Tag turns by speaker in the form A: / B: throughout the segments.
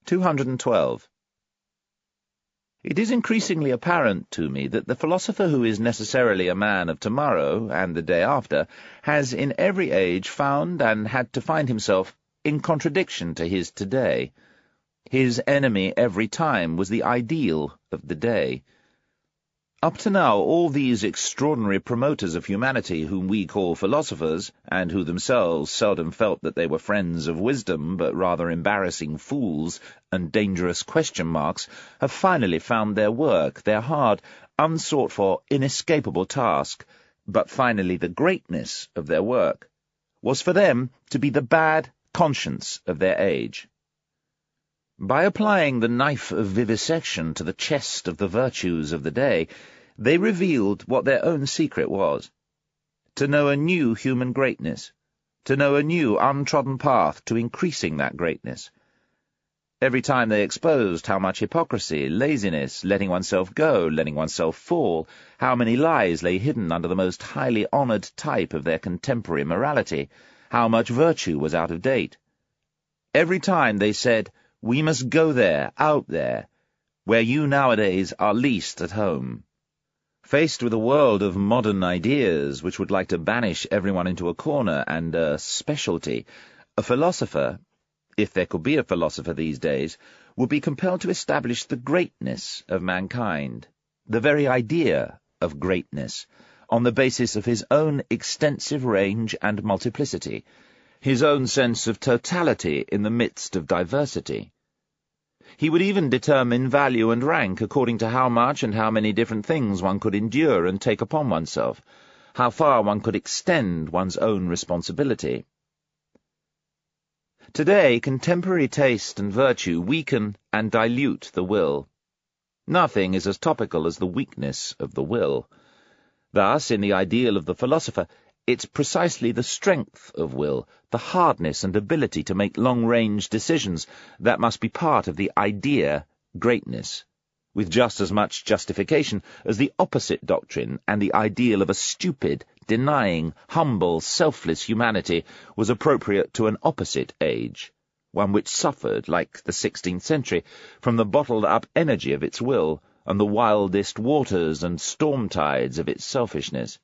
A: 212. It is increasingly apparent to me that the philosopher who is necessarily a man of tomorrow and the day after has in every age found and had to find himself in contradiction to his today. His enemy every time was the ideal of the day. Up to now, all these extraordinary promoters of humanity whom we call philosophers, and who themselves seldom felt that they were friends of wisdom, but rather embarrassing fools and dangerous question marks, have finally found their work, their hard, unsought-for, inescapable task, but finally the greatness of their work, was for them to be the bad conscience of their age. By applying the knife of vivisection to the chest of the virtues of the day, they revealed what their own secret was: to know a new human greatness, to know a new untrodden path to increasing that greatness. Every time they exposed how much hypocrisy, laziness, letting oneself go, letting oneself fall, how many lies lay hidden under the most highly honoured type of their contemporary morality, how much virtue was out of date. Every time they said, "We must go there, out there, where you nowadays are least at home." Faced with a world of modern ideas which would like to banish everyone into a corner and a specialty, a philosopher, if there could be a philosopher these days, would be compelled to establish the greatness of mankind, the very idea of greatness, on the basis of his own extensive range and multiplicity, his own sense of totality in the midst of diversity. He would even determine value and rank according to how much and how many different things one could endure and take upon oneself, how far one could extend one's own responsibility. Today, contemporary taste and virtue weaken and dilute the will. Nothing is as topical as the weakness of the will. Thus, in the ideal of the philosopher, it's precisely the strength of will, the hardness and ability to make long-range decisions, that must be part of the idea greatness, with just as much justification as the opposite doctrine and the ideal of a stupid, denying, humble, selfless humanity was appropriate to an opposite age, one which suffered, like the 16th century, from the bottled-up energy of its will and the wildest waters and storm tides of its selfishness.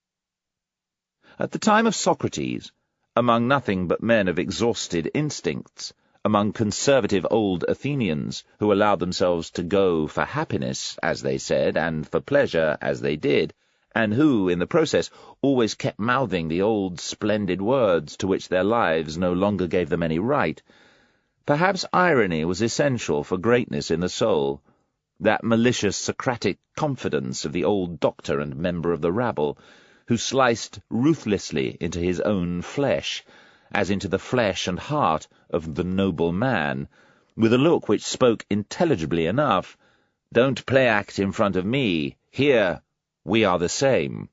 A: At the time of Socrates, among nothing but men of exhausted instincts, among conservative old Athenians who allowed themselves to go for happiness, as they said, and for pleasure, as they did, and who, in the process, always kept mouthing the old splendid words to which their lives no longer gave them any right, perhaps irony was essential for greatness in the soul, that malicious Socratic confidence of the old doctor and member of the rabble, who sliced ruthlessly into his own flesh, as into the flesh and heart of the noble man, with a look which spoke intelligibly enough, "Don't play-act in front of me. Here we are the same."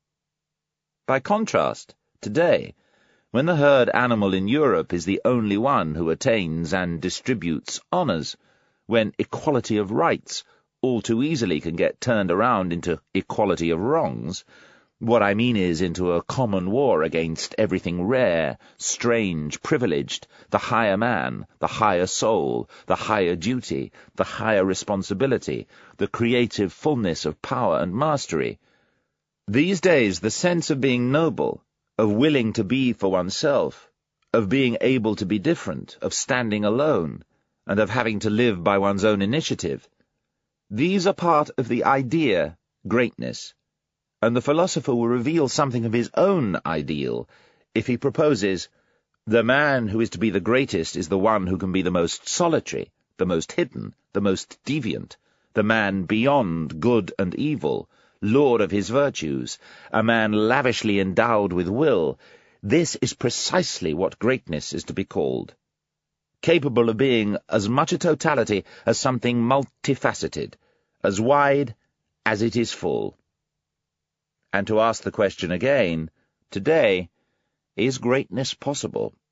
A: By contrast, today, when the herd animal in Europe is the only one who attains and distributes honours, when equality of rights all too easily can get turned around into equality of wrongs, what I mean is into a common war against everything rare, strange, privileged, the higher man, the higher soul, the higher duty, the higher responsibility, the creative fullness of power and mastery. These days the sense of being noble, of willing to be for oneself, of being able to be different, of standing alone, and of having to live by one's own initiative, these are part of the idea greatness, and the philosopher will reveal something of his own ideal if he proposes, "The man who is to be the greatest is the one who can be the most solitary, the most hidden, the most deviant, the man beyond good and evil, lord of his virtues, a man lavishly endowed with will. This is precisely what greatness is to be called, capable of being as much a totality as something multifaceted, as wide as it is full." And to ask the question again, today, is greatness possible?